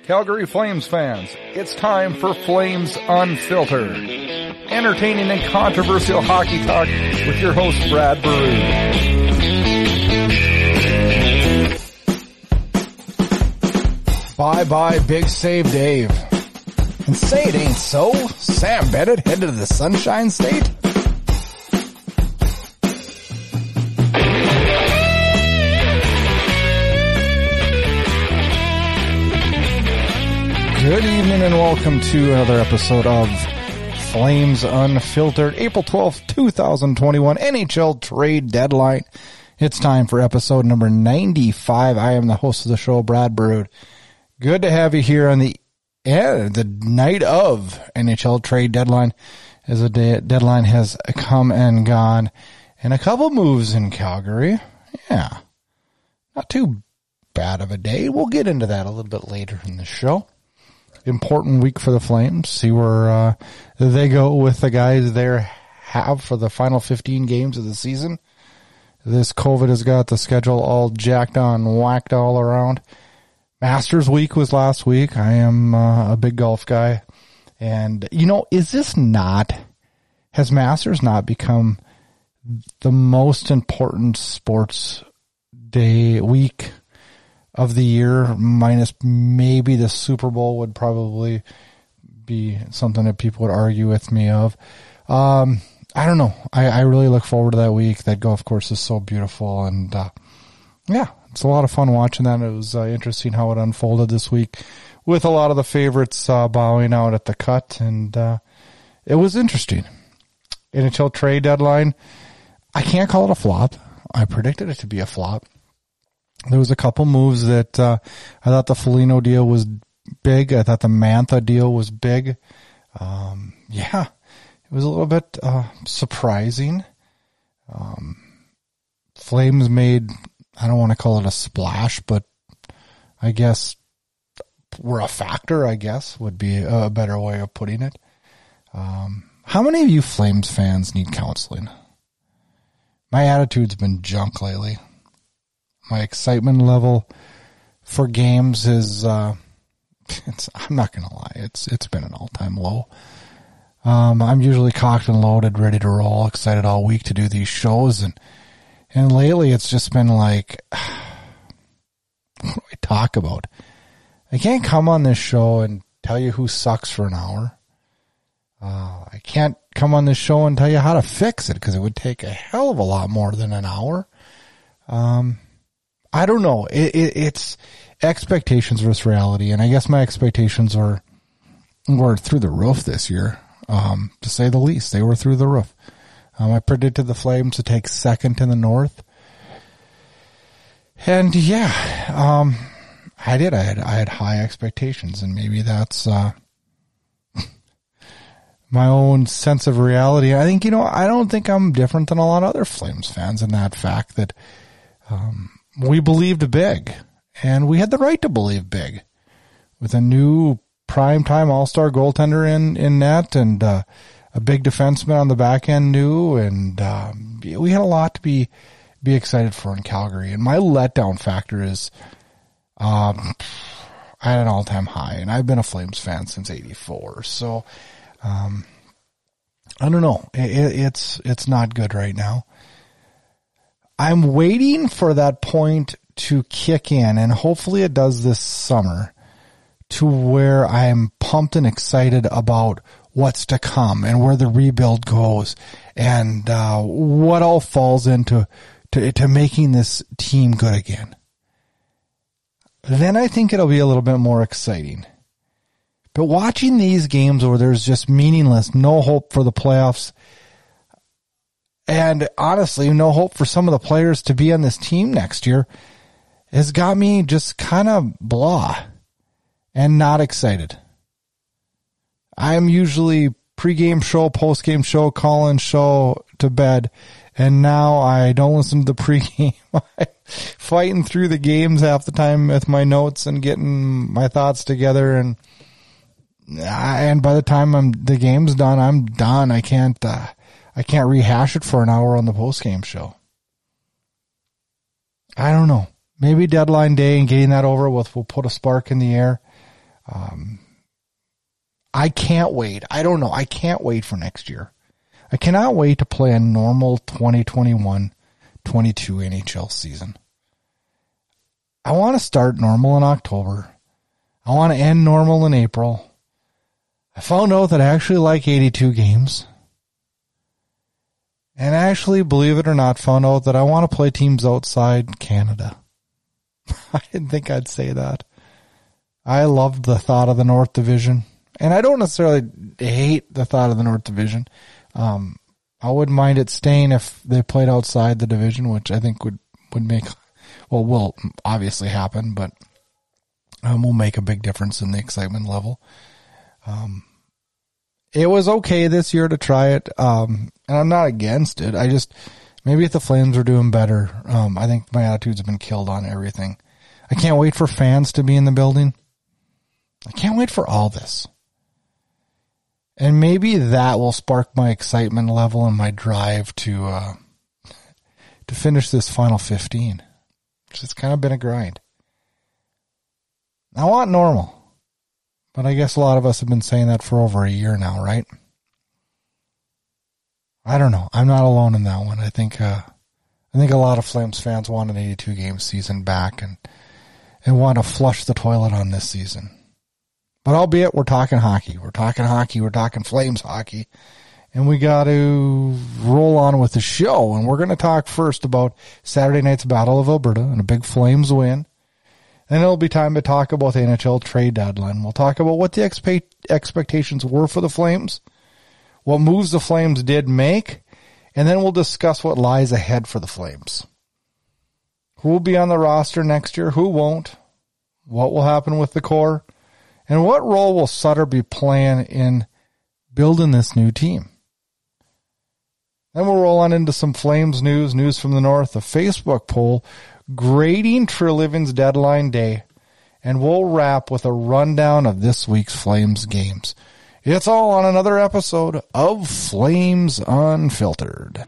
Calgary Flames fans, it's time for Flames Unfiltered. Entertaining and controversial hockey talk with your host, Brad Baroud. Bye-bye, Big Save Dave. And say it ain't so, Sam Bennett headed to the Sunshine State? Good evening and welcome to another episode of Flames Unfiltered, April 12th, 2021, NHL Trade Deadline. It's time for episode number 95. I am the host of the show, Brad Baroud. Good to have you here on the night of NHL Trade Deadline, as the deadline has come and gone, and a couple moves in Calgary. Yeah, not too bad of a day. We'll get into that a little bit later in the show. Important week for the Flames. See where they go with the guys they have for the final 15 games of the season. This COVID has got the schedule all jacked on, whacked all around. Masters week was last week. I am a big golf guy. And, has Masters not become the most important sports day week of the year, minus maybe the Super Bowl would probably be something that people would argue with me of. I don't know. I really look forward to that week. That golf course is so beautiful. And, it's a lot of fun watching that. It was interesting how it unfolded this week with a lot of the favorites bowing out at the cut. And it was interesting. NHL Trade Deadline, I can't call it a flop. I predicted it to be a flop. There was a couple moves that I thought the Foligno deal was big. I thought the Mantha deal was big. It was a little bit surprising. Flames made, I don't want to call it a splash, but I guess we're a factor, I guess, would be a better way of putting it. How many of you Flames fans need counseling? My attitude's been junk lately. My excitement level for games is, I'm not going to lie, it's been an all-time low. I'm usually cocked and loaded, ready to roll, excited all week to do these shows. And lately it's just been like, what do I talk about? I can't come on this show and tell you who sucks for an hour. I can't come on this show and tell you how to fix it because it would take a hell of a lot more than an hour. I don't know. It's expectations versus reality. And I guess my expectations were through the roof this year. To say the least, they were through the roof. I predicted the Flames to take second in the North. And I did. I had high expectations, and maybe that's, my own sense of reality. I think, I don't think I'm different than a lot of other Flames fans in that fact that, we believed big, and we had the right to believe big with a new primetime all-star goaltender in net and a big defenseman on the back end new, and we had a lot to be excited for in Calgary. And my letdown factor is I had an all-time high, and I've been a Flames fan since '84. So I don't know. It's not good right now. I'm waiting for that point to kick in, and hopefully it does this summer, to where I'm pumped and excited about what's to come and where the rebuild goes and what all falls into making this team good again. Then I think it'll be a little bit more exciting. But watching these games where there's just meaningless, no hope for the playoffs, and honestly, no hope for some of the players to be on this team next year, has got me just kind of blah and not excited. I'm usually pregame show, postgame show, call-in show to bed, and now I don't listen to the pregame. I'm fighting through the games half the time with my notes and getting my thoughts together, and by the time the game's done, I'm done. I can't rehash it for an hour on the postgame show. I don't know. Maybe deadline day and getting that over with will put a spark in the air. I can't wait. I don't know. I can't wait for next year. I cannot wait to play a normal 2021-22 NHL season. I want to start normal in October. I want to end normal in April. I found out that I actually like 82 games. And actually, believe it or not, found out that I want to play teams outside Canada. I didn't think I'd say that. I loved the thought of the North Division. And I don't necessarily hate the thought of the North Division. I wouldn't mind it staying if they played outside the division, which I think would make, well, will obviously happen, but will make a big difference in the excitement level. It was okay this year to try it, and I'm not against it. I just, maybe if the Flames were doing better, I think my attitudes have been killed on everything. I can't wait for fans to be in the building. I can't wait for all this. And maybe that will spark my excitement level and my drive to finish this final 15. Which has kind of been a grind. I want normal. But I guess a lot of us have been saying that for over a year now, right? I don't know. I'm not alone in that one. I think a lot of Flames fans want an 82-game season back and want to flush the toilet on this season. But albeit we're talking hockey. We're talking Flames hockey. And we got to roll on with the show. And we're going to talk first about Saturday night's Battle of Alberta and a big Flames win. And it'll be time to talk about the NHL trade deadline. We'll talk about what the expectations were for the Flames, what moves the Flames did make, and then we'll discuss what lies ahead for the Flames. Who will be on the roster next year? Who won't? What will happen with the core? And what role will Sutter be playing in building this new team? Then we'll roll on into some Flames news from the North, a Facebook poll grading Treliving's deadline day, and we'll wrap with a rundown of this week's Flames games. It's all on another episode of Flames Unfiltered.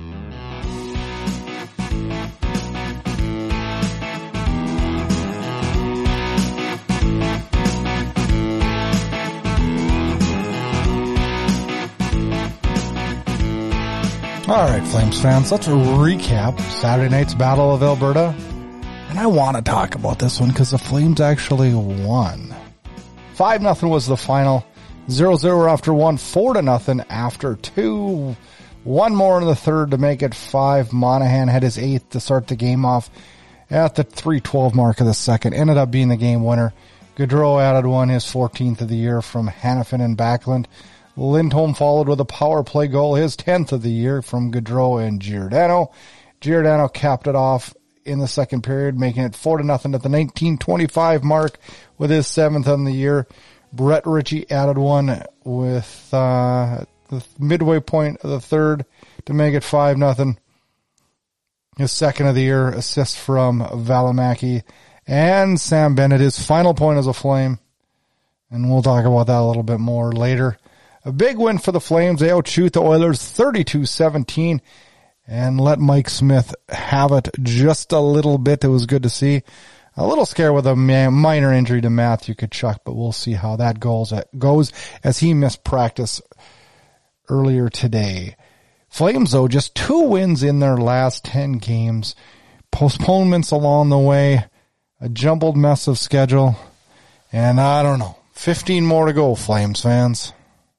All right, Flames fans, let's recap Saturday night's Battle of Alberta. And I want to talk about this one because the Flames actually won. 5-0 was the final. 0-0 after 1, 4-0 after 2. One more in the third to make it 5. Monahan had his 8th to start the game off at the 3:12 mark of the second. Ended up being the game winner. Gaudreau added one, his 14th of the year from Hanifin and Backlund. Lindholm followed with a power play goal, his 10th of the year from Gaudreau and Giordano. Giordano capped it off in the second period, making it 4-0 at the 19:25 mark with his 7th on the year. Brett Ritchie added one with the midway point of the third to make it 5-0. His 2nd of the year, assist from Valimaki. And Sam Bennett, his final point as a Flame. And we'll talk about that a little bit more later. A big win for the Flames. They outshoot the Oilers 32-17 and let Mike Smith have it just a little bit. It was good to see. A little scared with a minor injury to Matthew Tkachuk, but we'll see how that goes as he missed practice earlier today. Flames, though, just 2 wins in their last 10 games. Postponements along the way. A jumbled mess of schedule. And I don't know. 15 more to go, Flames fans.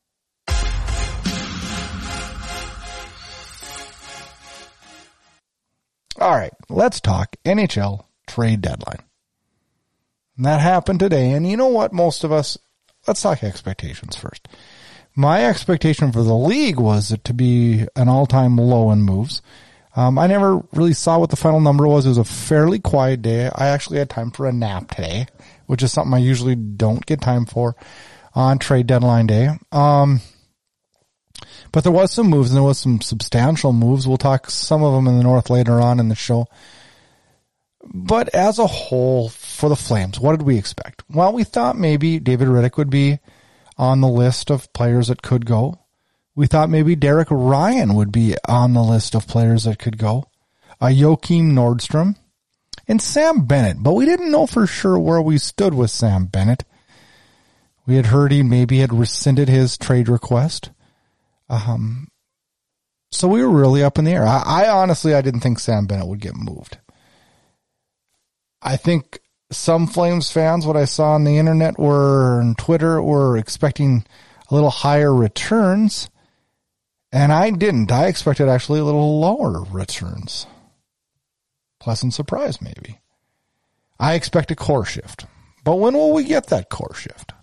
All right, let's talk NHL trade deadline. And that happened today. And you know what, most of us, let's talk expectations first. My expectation for the league was it to be an all-time low in moves. I never really saw what the final number was. It was a fairly quiet day. I actually had time for a nap today, which is something I usually don't get time for on trade deadline day. But there was some moves, and there was some substantial moves. We'll talk some of them in the North later on in the show. But as a whole, for the Flames, what did we expect? Well, we thought maybe David Rittich would be on the list of players that could go. We thought maybe Derek Ryan would be on the list of players that could go. Joachim Nordstrom and Sam Bennett. But we didn't know for sure where we stood with Sam Bennett. We had heard he maybe had rescinded his trade request. So we were really up in the air. I honestly, I didn't think Sam Bennett would get moved. I think some Flames fans, what I saw on the internet and Twitter, were expecting a little higher returns. And I didn't. I expected actually a little lower returns. Pleasant surprise, maybe. I expect a core shift. But when will we get that core shift?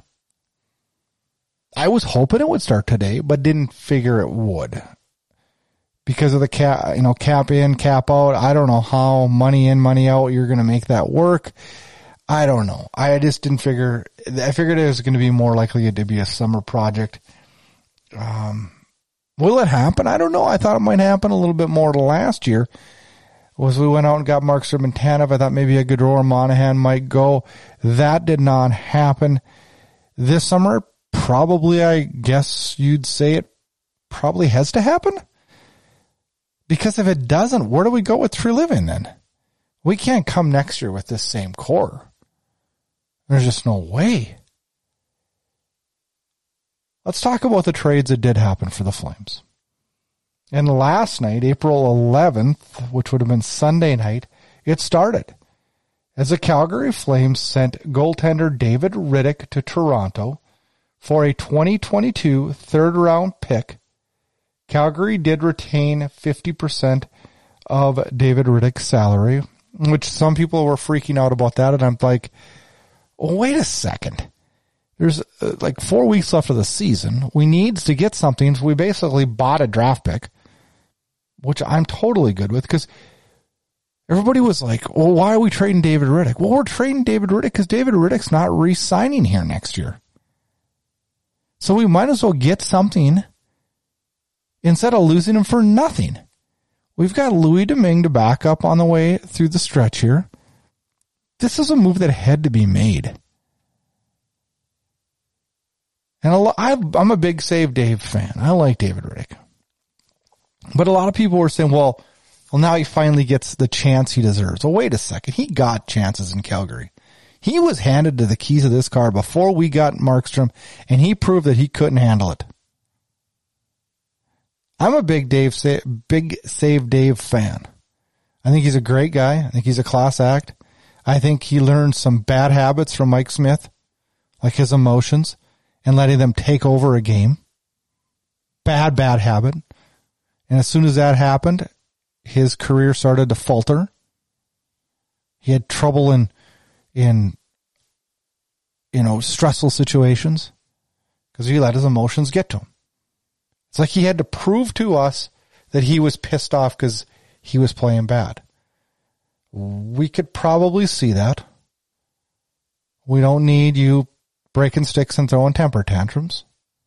I was hoping it would start today, but didn't figure it would. Because of the cap in, cap out. I don't know how money in, money out you're going to make that work. I don't know. I just didn't figure. I figured it was going to be more likely to be a summer project. Will it happen? I don't know. I thought it might happen a little bit more to last year. We went out and got Markstrom and Tanev. I thought maybe a Gaudreau or Monahan might go. That did not happen. This summer, probably, I guess you'd say it probably has to happen. Because if it doesn't, where do we go with Treliving then? We can't come next year with this same core. There's just no way. Let's talk about the trades that did happen for the Flames. And last night, April 11th, which would have been Sunday night, it started as the Calgary Flames sent goaltender David Rittich to Toronto for a 2022 third-round pick. Calgary did retain 50% of David Rittich's salary, which some people were freaking out about that. And I'm like, oh, wait a second. There's like 4 weeks left of the season. We need to get something. So we basically bought a draft pick, which I'm totally good with because everybody was like, well, why are we trading David Rittich? Well, we're trading David Rittich because David Rittich's not re-signing here next year. So we might as well get something instead of losing him for nothing. We've got Louis Domingue to back up on the way through the stretch here. This is a move that had to be made. And I'm a big Save Dave fan. I like David Rittich. But a lot of people were saying, well, now he finally gets the chance he deserves. Well, wait a second. He got chances in Calgary. He was handed to the keys of this car before we got Markstrom, and he proved that he couldn't handle it. I'm a big Save Dave fan. I think he's a great guy. I think he's a class act. I think he learned some bad habits from Mike Smith, like his emotions and letting them take over a game. Bad habit. And as soon as that happened, his career started to falter. He had trouble in stressful situations because he let his emotions get to him. It's like he had to prove to us that he was pissed off because he was playing bad. We could probably see that. We don't need you breaking sticks and throwing temper tantrums.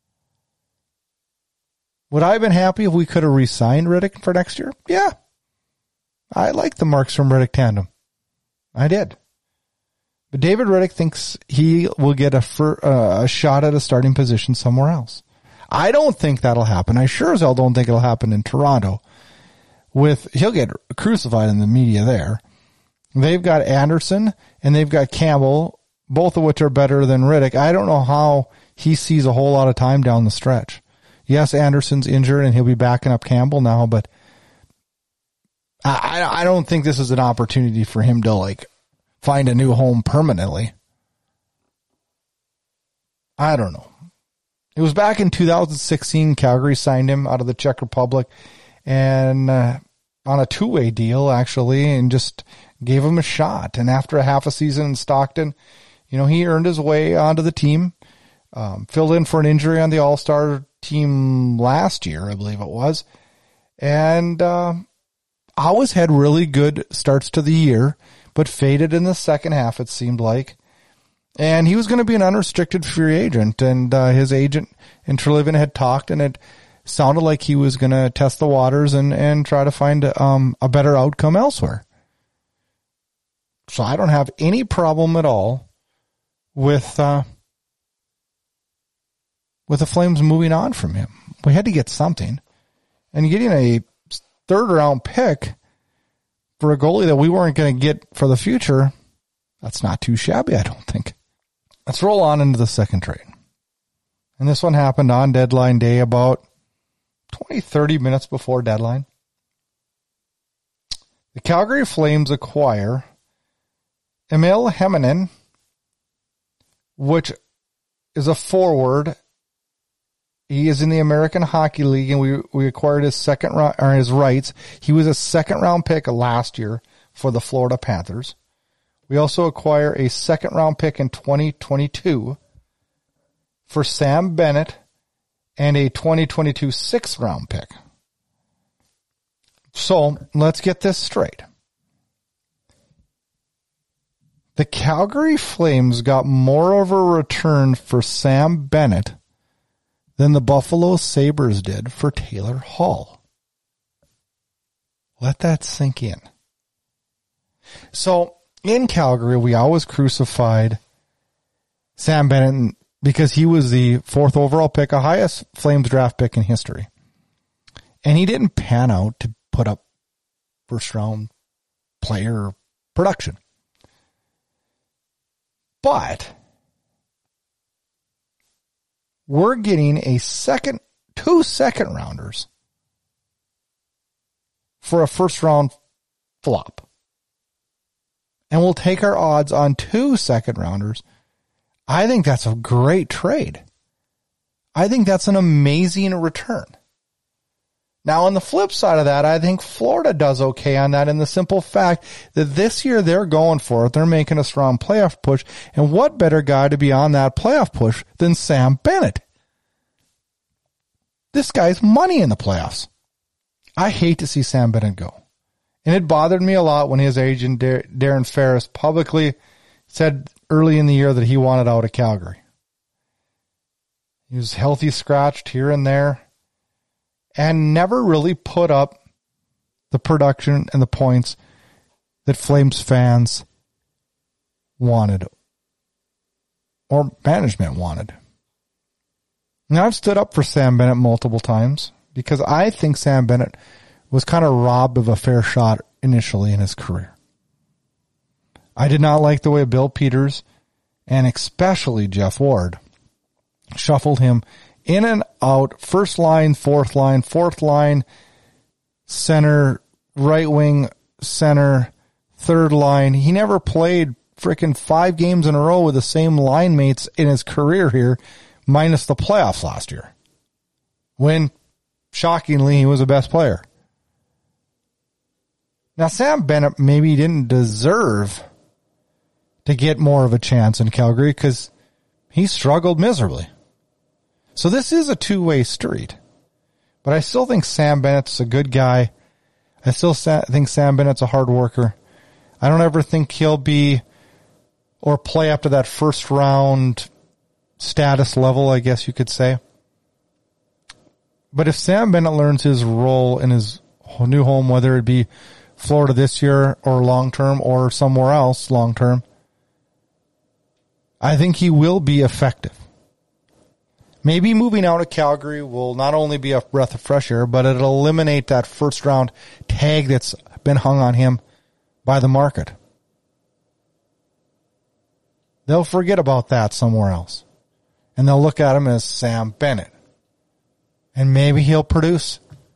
Would I have been happy if we could have re-signed Rittich for next year? Yeah. I like the Markstrom-Rittich tandem. I did. But David Rittich thinks he will get a shot at a starting position somewhere else. I don't think that'll happen. I sure as hell don't think it'll happen in Toronto. He'll get crucified in the media there. They've got Anderson and they've got Campbell, both of which are better than Rittich. I don't know how he sees a whole lot of time down the stretch. Yes, Anderson's injured and he'll be backing up Campbell now, but I don't think this is an opportunity for him to find a new home permanently. I don't know. It was back in 2016, Calgary signed him out of the Czech Republic and on a two-way deal, actually, and just gave him a shot. And after a half a season in Stockton, he earned his way onto the team, filled in for an injury on the All-Star team last year, I believe it was, and always had really good starts to the year, but faded in the second half, it seemed like. And he was going to be an unrestricted free agent, and his agent in Treliving had talked, and it sounded like he was going to test the waters and try to find a better outcome elsewhere. So I don't have any problem at all with the Flames moving on from him. We had to get something, and getting a third-round pick for a goalie that we weren't going to get for the future, that's not too shabby, I don't think. Let's roll on into the second trade. And this one happened on deadline day, about 20, 30 minutes before deadline. The Calgary Flames acquire Emil Hemminen, which is a forward. He is in the American Hockey League, and we acquired his second round, or his rights. He was a second round pick last year for the Florida Panthers. We also acquire a second round pick in 2022 for Sam Bennett and a 2022 sixth round pick. So let's get this straight. The Calgary Flames got more of a return for Sam Bennett than the Buffalo Sabres did for Taylor Hall. Let that sink in. So in Calgary, we always crucified Sam Bennett because he was the fourth overall pick, a highest Flames draft pick in history. And he didn't pan out to put up first round player production. But we're getting two second rounders for a first round flop. And we'll take our odds on 2 second rounders. I think that's a great trade. I think that's an amazing return. Now, on the flip side of that, I think Florida does okay on that in the simple fact that this year they're going for it. They're making a strong playoff push. And what better guy to be on that playoff push than Sam Bennett? This guy's money in the playoffs. I hate to see Sam Bennett go. And it bothered me a lot when his agent, Darren Ferris, publicly said early in the year that he wanted out of Calgary. He was healthy scratched here and there and never really put up the production and the points that Flames fans wanted or management wanted. Now, I've stood up for Sam Bennett multiple times because I think Sam Bennett was kind of robbed of a fair shot initially in his career. I did not like the way Bill Peters and especially Jeff Ward shuffled him in and out, first line, fourth line, center, right wing, center, third line. He never played freaking 5 games in a row with the same line mates in his career here, minus the playoffs last year, when, shockingly, he was the best player. Now, Sam Bennett maybe didn't deserve to get more of a chance in Calgary because he struggled miserably. So this is a two-way street. But I still think Sam Bennett's a good guy. I still think Sam Bennett's a hard worker. I don't ever think he'll be or play up to that first round status level, I guess you could say. But if Sam Bennett learns his role in his new home, whether it be Florida this year or long-term or somewhere else long-term, I think he will be effective. Maybe moving out of Calgary will not only be a breath of fresh air, but it'll eliminate that first round tag that's been hung on him by the market. They'll forget about that somewhere else. And they'll look at him as Sam Bennett. And maybe he'll produce.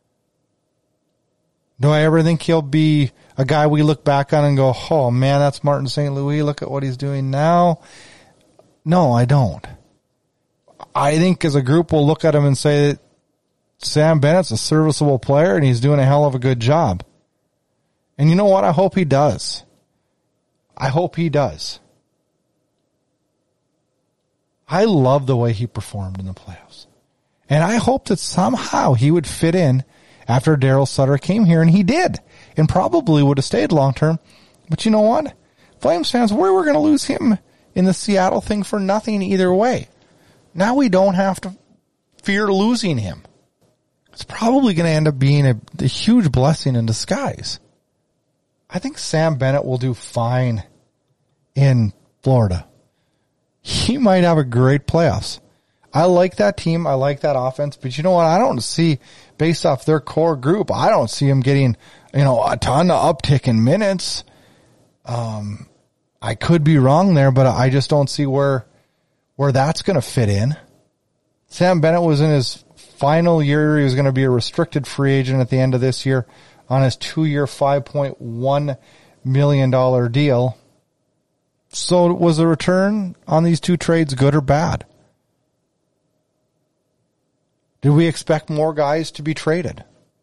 Do I ever think he'll be a guy we look back on and go, oh man, that's Martin St. Louis. Look at what he's doing now. No, I don't. I think as a group we'll look at him and say that Sam Bennett's a serviceable player and he's doing a hell of a good job. And you know what? I hope he does. I hope he does. I love the way he performed in the playoffs. And I hope that somehow he would fit in after Daryl Sutter came here, and he did. And probably would have stayed long term. But you know what? Flames fans, we were going to lose him in the Seattle thing for nothing either way. Now we don't have to fear losing him. It's probably going to end up being a huge blessing in disguise. I think Sam Bennett will do fine in Florida. He might have a great playoffs. I like that team. I like that offense. But you know what? I don't see, based off their core group, I don't see him getting, a ton of uptick in minutes. I could be wrong there, but I just don't see where that's going to fit in. Sam Bennett was in his final year. He was going to be a restricted free agent at the end of this year on his 2-year, $5.1 million deal. So was the return on these two trades good or bad? Did we expect more guys to be traded?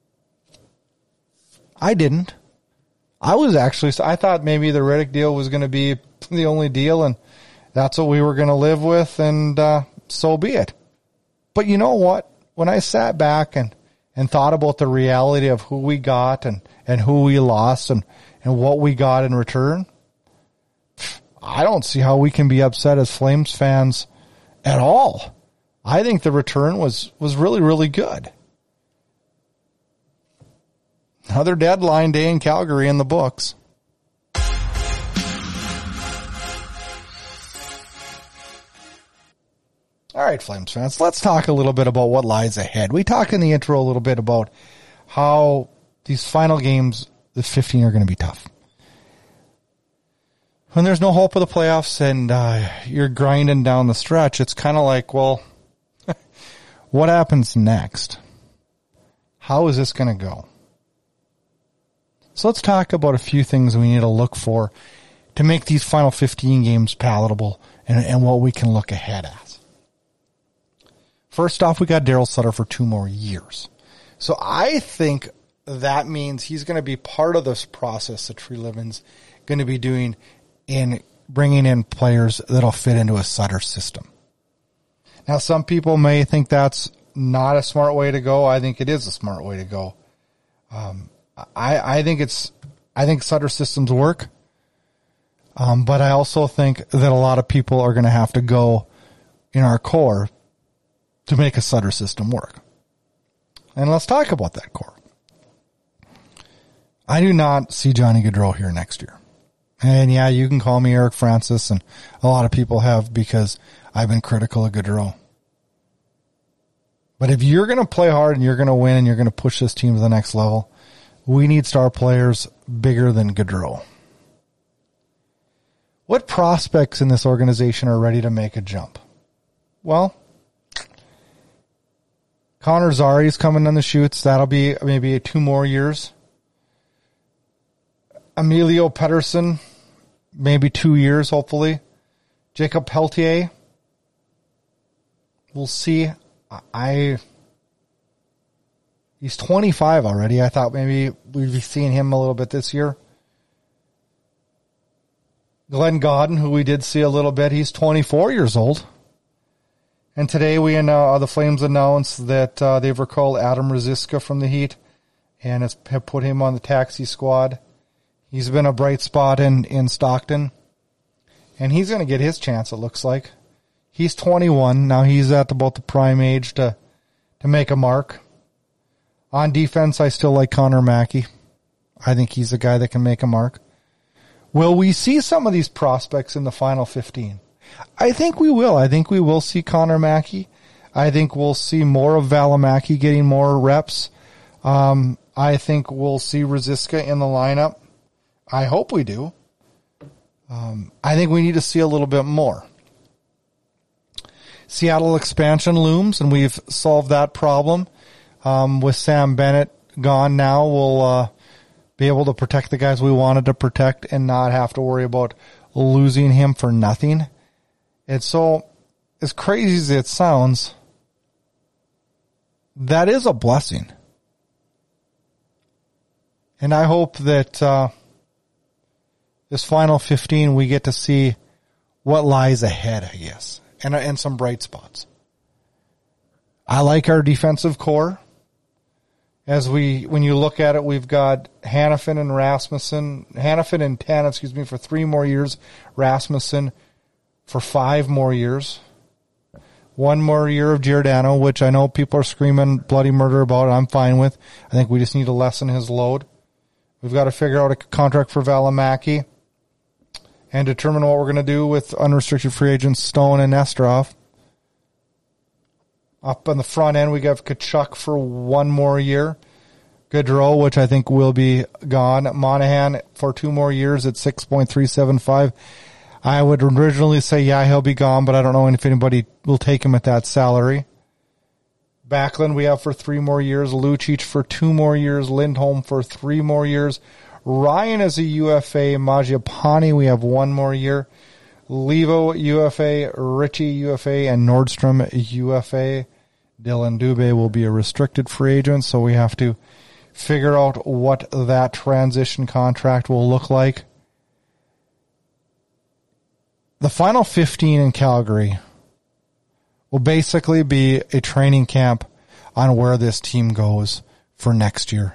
I didn't. I thought maybe the Riddick deal was going to be the only deal, and that's what we were going to live with, and so be it. But you know what? When I sat back and thought about the reality of who we got and who we lost and what we got in return, I don't see how we can be upset as Flames fans at all. I think the return was really, really good. Another deadline day in Calgary in the books. All right, Flames fans, let's talk a little bit about what lies ahead. We talked in the intro a little bit about how these final games, the 15, are going to be tough. When there's no hope of the playoffs and you're grinding down the stretch, it's kind of like, well, what happens next? How is this going to go? So let's talk about a few things we need to look for to make these final 15 games palatable and what we can look ahead at. First off, we got Daryl Sutter for 2 more years. So I think that means he's going to be part of this process that Treliving's going to be doing in bringing in players that'll fit into a Sutter system. Now, some people may think that's not a smart way to go. I think it is a smart way to go. I think Sutter systems work. But I also think that a lot of people are going to have to go in our core to make a Sutter system work. And let's talk about that core. I do not see Johnny Gaudreau here next year. And yeah, you can call me Eric Francis, and a lot of people have, because I've been critical of Gaudreau. But if you're going to play hard and you're going to win and you're going to push this team to the next level, we need star players bigger than Gaudreau. What prospects in this organization are ready to make a jump? Well, Connor Zary is coming on the shoots. That'll be maybe 2 more years. Emilio Pettersson, maybe 2 years, hopefully. Jacob Peltier, we'll see. He's 25 already. I thought maybe we'd be seeing him a little bit this year. Glenn Gaudin, who we did see a little bit, he's 24 years old. And today the Flames announced that they've recalled Adam Ruzicka from the Heat and have put him on the taxi squad. He's been a bright spot in Stockton. And he's going to get his chance, it looks like. He's 21. Now he's at about the prime age to make a mark. On defense, I still like Connor Mackey. I think he's a guy that can make a mark. Will we see some of these prospects in the final 15? I think we will. I think we will see Connor Mackey. I think we'll see more of Valimaki getting more reps. I think we'll see Ruzicka in the lineup. I hope we do. I think we need to see a little bit more. Seattle expansion looms, and we've solved that problem. With Sam Bennett gone now, we'll be able to protect the guys we wanted to protect and not have to worry about losing him for nothing. And so, as crazy as it sounds, that is a blessing. And I hope that this final 15, we get to see what lies ahead, I guess, and some bright spots. I like our defensive core. When you look at it, we've got Hanifin and Tanev, for 3 more years, Rasmussen for 5 more years. 1 more year of Giordano, which I know people are screaming bloody murder about, I'm fine with. I think we just need to lessen his load. We've got to figure out a contract for Valimaki and determine what we're going to do with unrestricted free agents Stone and Nesterov. Up on the front end, we got Tkachuk for 1 more year. Gaudreau, which I think will be gone. Monahan for 2 more years at 6.375. I would originally say, yeah, he'll be gone, but I don't know if anybody will take him at that salary. Backlund we have for 3 more years. Lucic for 2 more years. Lindholm for 3 more years. Ryan is a UFA. Mangiapane we have 1 more year. Levo UFA. Ritchie UFA. And Nordstrom UFA. Dylan Dubé will be a restricted free agent, so we have to figure out what that transition contract will look like. The final 15 in Calgary will basically be a training camp on where this team goes for next year.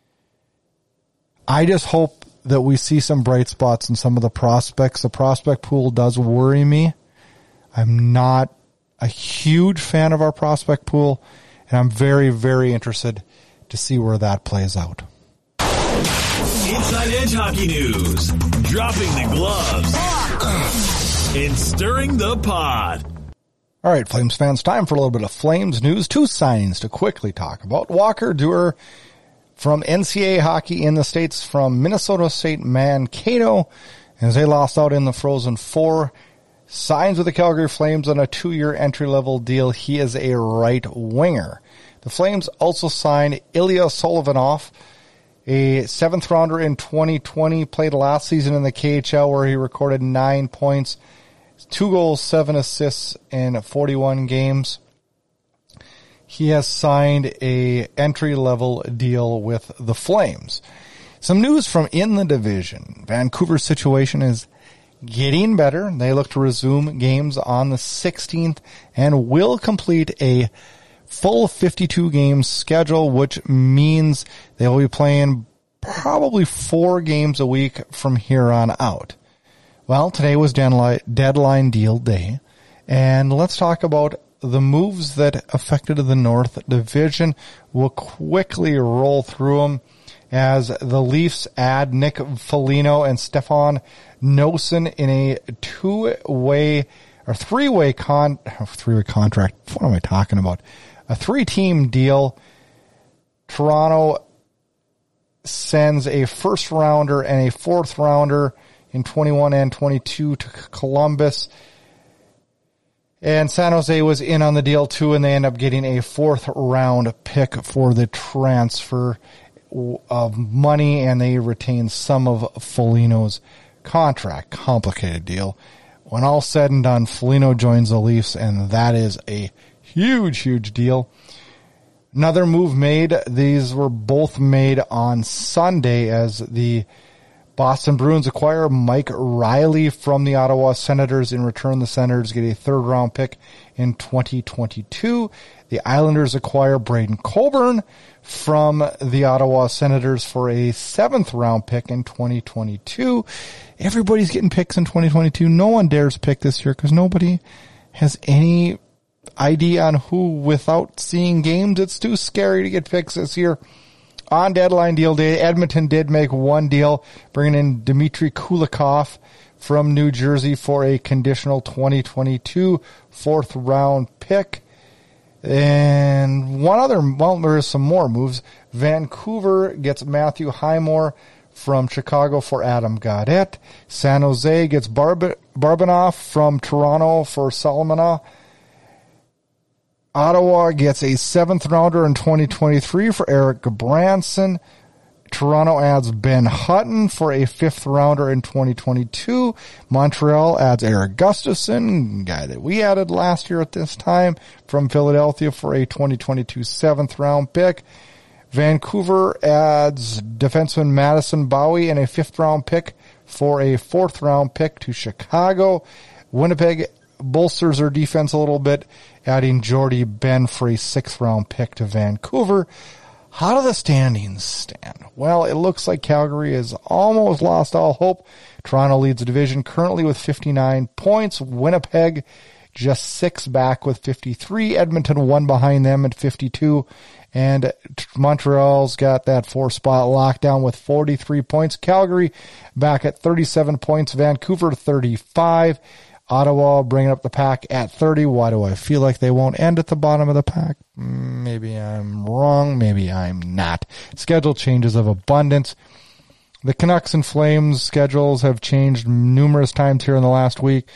I just hope that we see some bright spots in some of the prospects. The prospect pool does worry me. I'm not a huge fan of our prospect pool, and I'm very, very interested to see where that plays out. Inside Edge Hockey News. Dropping the gloves. And stirring the pot. All right, Flames fans, time for a little bit of Flames news. 2 signings to quickly talk about. Walker Duehr from NCAA hockey in the States from Minnesota State Mankato, as they lost out in the Frozen Four. Signs with the Calgary Flames on a 2-year entry-level deal. He is a right winger. The Flames also signed Ilya Solovyov, a 7th rounder in 2020, played last season in the KHL where he recorded 9 points, 2 goals, 7 assists in 41 games. He has signed a entry-level deal with the Flames. Some news from in the division. Vancouver's situation is getting better. They look to resume games on the 16th and will complete a full 52 game schedule, which means they will be playing probably 4 games a week from here on out. Well, today was deadline deal day, and let's talk about the moves that affected the North Division. We'll quickly roll through them as the Leafs add Nick Foligno and Stefan Noesen in a 3-way contract. What am I talking about? A 3-team deal. Toronto sends a 1st rounder and a 4th rounder in 21 and 22 to Columbus. And San Jose was in on the deal too, and they end up getting a 4th round pick for the transfer of money, and they retain some of Foligno's contract. Complicated deal. When all said and done, Foligno joins the Leafs, and that is a huge, huge deal. Another move made. These were both made on Sunday as the Boston Bruins acquire Mike Riley from the Ottawa Senators. In return, the Senators get a 3rd round pick in 2022. The Islanders acquire Braden Coburn from the Ottawa Senators for a 7th round pick in 2022. Everybody's getting picks in 2022. No one dares pick this year because nobody has any idea on who without seeing games. It's too scary to get picks this year. On deadline deal day, Edmonton did make one deal, bringing in Dmitry Kulikov from New Jersey for a conditional 2022 4th round pick. And there is some more moves. Vancouver gets Matthew Highmore from Chicago for Adam Gaudette. San Jose gets Barbanoff from Toronto for Salmona. Ottawa gets a 7th rounder in 2023 for Eric Branson. Toronto adds Ben Hutton for a 5th rounder in 2022. Montreal adds Eric Gustafson, guy that we added last year at this time, from Philadelphia for a 2022 7th round pick. Vancouver adds defenseman Madison Bowie and a 5th round pick for a 4th round pick to Chicago. Winnipeg bolsters their defense a little bit, adding Jordy Ben for a 6th round pick to Vancouver. How do the standings stand? Well, it looks like Calgary has almost lost all hope. Toronto leads the division currently with 59 points. Winnipeg just 6 back with 53. Edmonton 1 behind them at 52. And Montreal's got that 4 spot locked down with 43 points. Calgary back at 37 points. Vancouver 35. Ottawa bringing up the pack at 30. Why do I feel like they won't end at the bottom of the pack? Maybe I'm wrong. Maybe I'm not. Schedule changes of abundance. The Canucks and Flames schedules have changed numerous times here in the last week.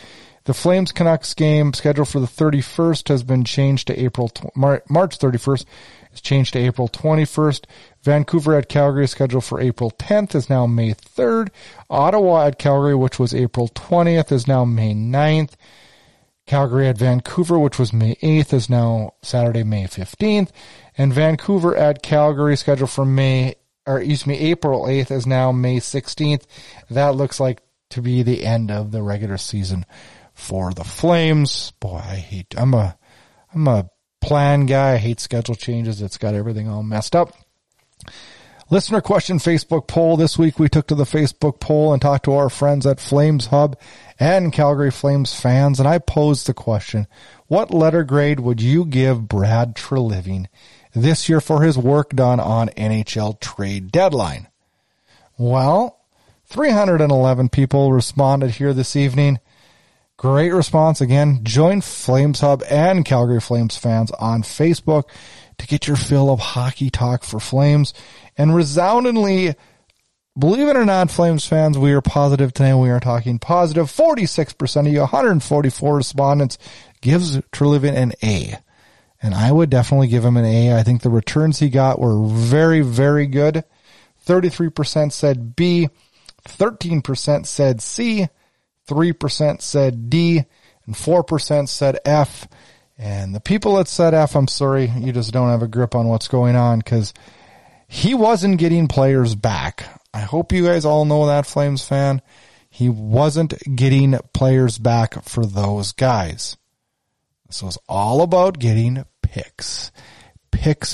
The Flames Canucks game scheduled for the 31st has been changed to March 31st. It's changed to April 21st. Vancouver at Calgary, scheduled for April 10th, is now May 3rd. Ottawa at Calgary, which was April 20th, is now May 9th. Calgary at Vancouver, which was May 8th, is now Saturday, May 15th. And Vancouver at Calgary, scheduled for April 8th, is now May 16th. That looks like to be the end of the regular season for the Flames. Boy, I'm a plan guy. I hate schedule changes. It's got everything all messed up. Listener question Facebook poll. This week we took to the Facebook poll and talked to our friends at Flames Hub and Calgary Flames fans, and I posed the question, what letter grade would you give Brad Treliving this year for his work done on NHL trade deadline? Well, 311 people responded here this evening. Great response. Again, join Flames Hub and Calgary Flames fans on Facebook to get your fill of hockey talk for Flames. And resoundingly, believe it or not, Flames fans, we are positive today. We are talking positive. 46% of you, 144 respondents, gives Treliving an A. And I would definitely give him an A. I think the returns he got were very, very good. 33% said B. 13% said C. 3% said D, and 4% said F. And the people that said F, I'm sorry, you just don't have a grip on what's going on, because he wasn't getting players back. I hope you guys all know that, Flames fan. He wasn't getting players back for those guys. This was all about getting picks. Picks.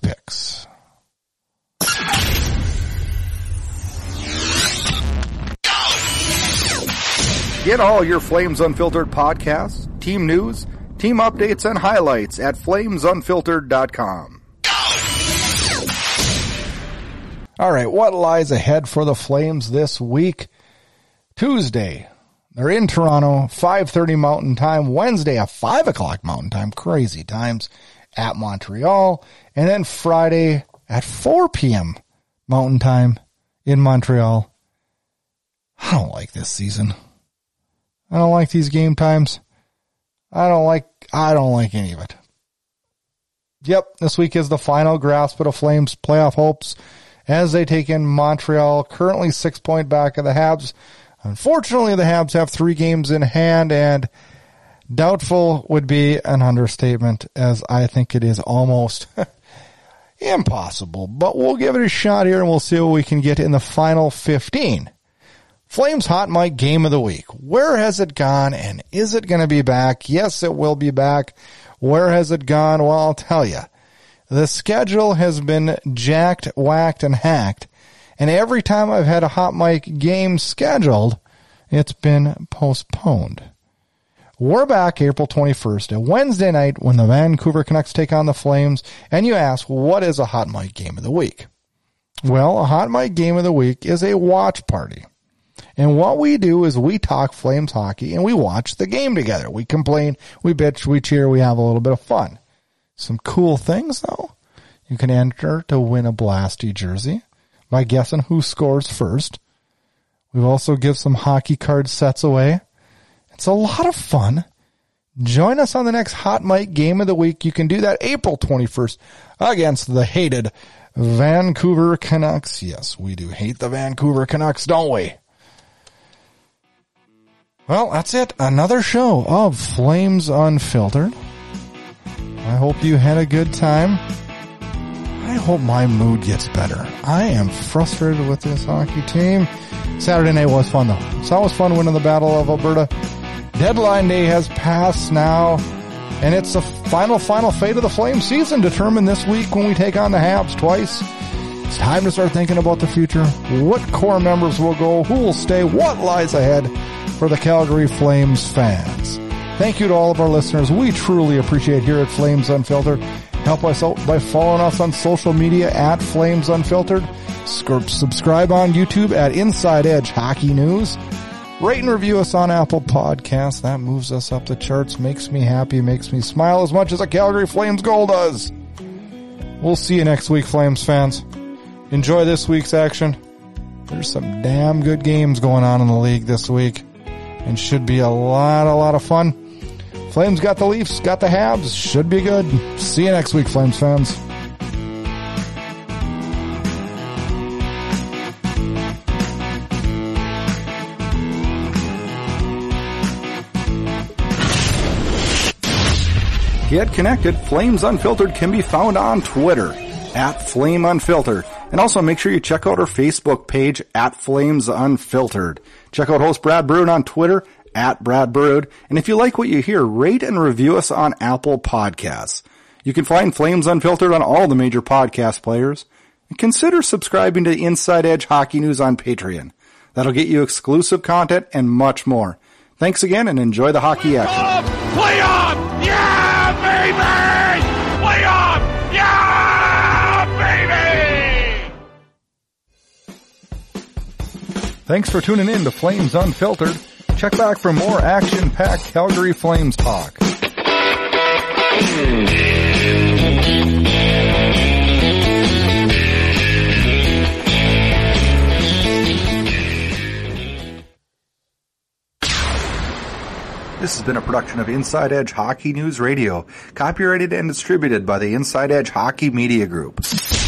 Get all your Flames Unfiltered podcasts, team news, team updates, and highlights at flamesunfiltered.com. All right, what lies ahead for the Flames this week? Tuesday, they're in Toronto, 5:30 Mountain Time. Wednesday at 5 o'clock Mountain Time, crazy times, at Montreal. And then Friday at 4 p.m. Mountain Time in Montreal. I don't like this season. I don't like these game times. I don't like any of it. Yep, this week is the final grasp of the Flames' playoff hopes as they take in Montreal, currently 6 point back of the Habs. Unfortunately, the Habs have 3 games in hand, and doubtful would be an understatement, as I think it is almost impossible. But we'll give it a shot here, and we'll see what we can get in the final 15. Flames Hot Mic Game of the Week. Where has it gone, and is it going to be back? Yes, it will be back. Where has it gone? Well, I'll tell you. The schedule has been jacked, whacked, and hacked, and every time I've had a Hot Mic game scheduled, it's been postponed. We're back April 21st, a Wednesday night, when the Vancouver Canucks take on the Flames, and you ask, what is a Hot Mic Game of the Week? Well, a Hot Mic Game of the Week is a watch party. And what we do is we talk Flames hockey and we watch the game together. We complain, we bitch, we cheer, we have a little bit of fun. Some cool things, though. You can enter to win a Blasty jersey by guessing who scores first. We also give some hockey card sets away. It's a lot of fun. Join us on the next Hot Mic Game of the Week. You can do that April 21st against the hated Vancouver Canucks. Yes, we do hate the Vancouver Canucks, don't we? Well, that's it. Another show of Flames Unfiltered. I hope you had a good time. I hope my mood gets better. I am frustrated with this hockey team. Saturday night was fun, though. It's always fun winning the Battle of Alberta. Deadline day has passed now, and it's the final fate of the Flames season determined this week when we take on the Habs twice. It's time to start thinking about the future. What core members will go? Who will stay? What lies ahead for the Calgary Flames fans? Thank you to all of our listeners. We truly appreciate here at Flames Unfiltered. Help us out by following us on social media at Flames Unfiltered. Subscribe on YouTube at Inside Edge Hockey News. Rate and review us on Apple Podcasts. That moves us up the charts, makes me happy, makes me smile as much as a Calgary Flames goal does. We'll see you next week, Flames fans. Enjoy this week's action. There's some damn good games going on in the league this week. and should be a lot of fun. Flames got the Leafs, got the Habs. Should be good. See you next week, Flames fans. Get connected. Flames Unfiltered can be found on Twitter @FlameUnfiltered. And also make sure you check out our Facebook page @FlamesUnfiltered. Check out host Brad Brood on Twitter @BradBrood. And if you like what you hear, rate and review us on Apple Podcasts. You can find Flames Unfiltered on all the major podcast players. And consider subscribing to Inside Edge Hockey News on Patreon. That'll get you exclusive content and much more. Thanks again and enjoy the hockey action. Play on! Yeah, baby! Play on! Yeah, baby! Thanks for tuning in to Flames Unfiltered. Check back for more action-packed Calgary Flames talk. This has been a production of Inside Edge Hockey News Radio, copyrighted and distributed by the Inside Edge Hockey Media Group.